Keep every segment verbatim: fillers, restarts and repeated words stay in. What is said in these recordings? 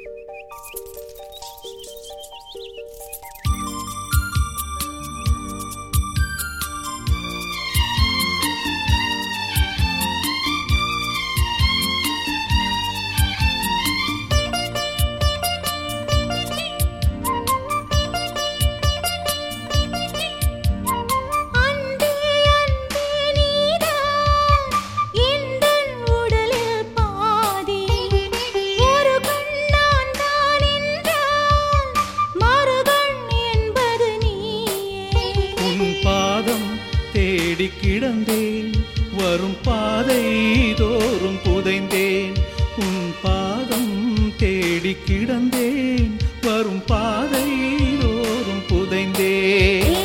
தேடி கிடந்தேன் வரும் பாதை தோறும் புதைந்தேன் உன் பாதம் தேடி கிடந்தேன் வரும் பாதை தோறும் புதைந்தேன்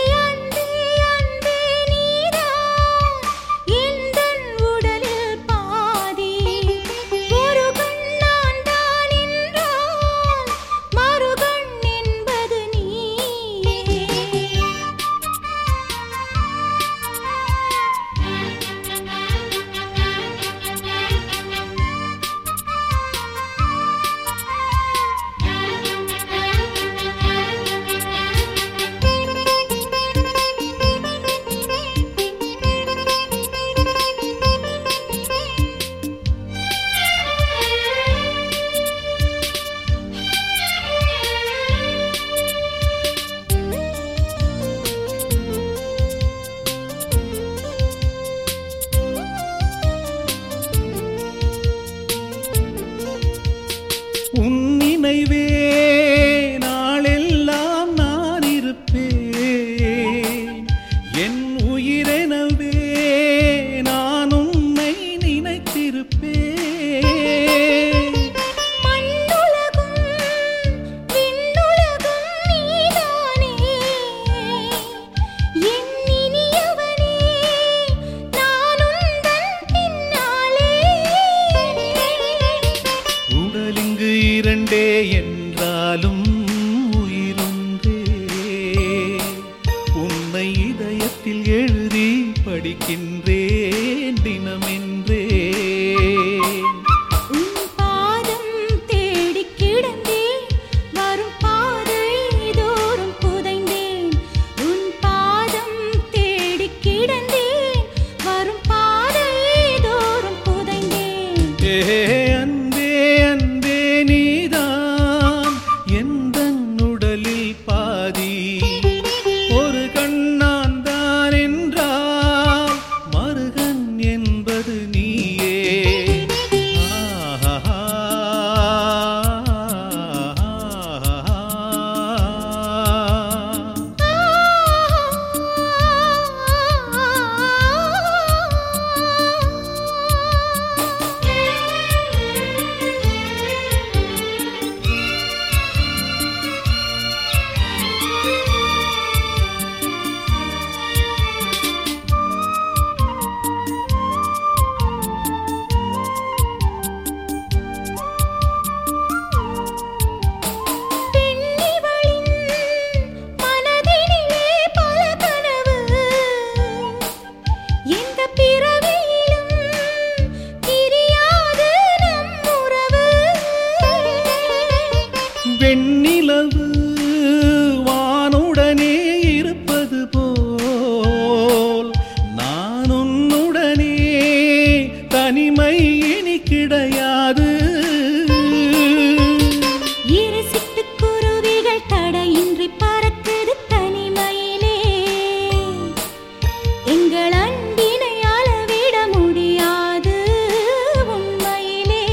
உன் நினைவே நாளெல்லாம் நான் இருப்பேன் என் உயிரெனவே நான் உன்னை நினைத்திருப்பேன் மண்ணுலகும் விண்ணுலகும் நீதானே என் இனியவனே நான் உந்தன் பின்னாலே உடலிங்கு இரண்டே என்றாலும் உயிரொன்றே உன்னை இதயத்தில் எழுதி படிக்கின்றேன் தினமென்றே உன் பாதம் தேடி கிடந்தேன் வரும் பாதை தோறும் புதைந்தேன் உன் பாதம் தேடி கிடந்தேன் வரும் பாதை தோறும் புதைந்தேன் ஏ அன்பே அன்பே நீதான் எந்தன் உடலில் பாதி ஒரு கண்ணான் தான் என்றால் மருகன் என்பது நீயே ஆஹா வெண்ணிலவு வானுடனே இருப்பது போல் நான் உன்னுடனே தனிமை இனி கிடையாது இரு சிட்டுக்குருவிகள் தடையின்றி பறக்குது தனிமையிலே எங்கள் அன்பினை அளவிட முடியாது உண்மையிலே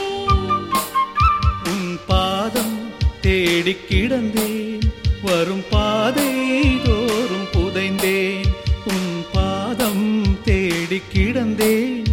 உன் பாதம் தேடி கிடந்தேன் வரும் பாதை தோறும் புதைந்தேன் உன் பாதம் தேடி கிடந்தேன்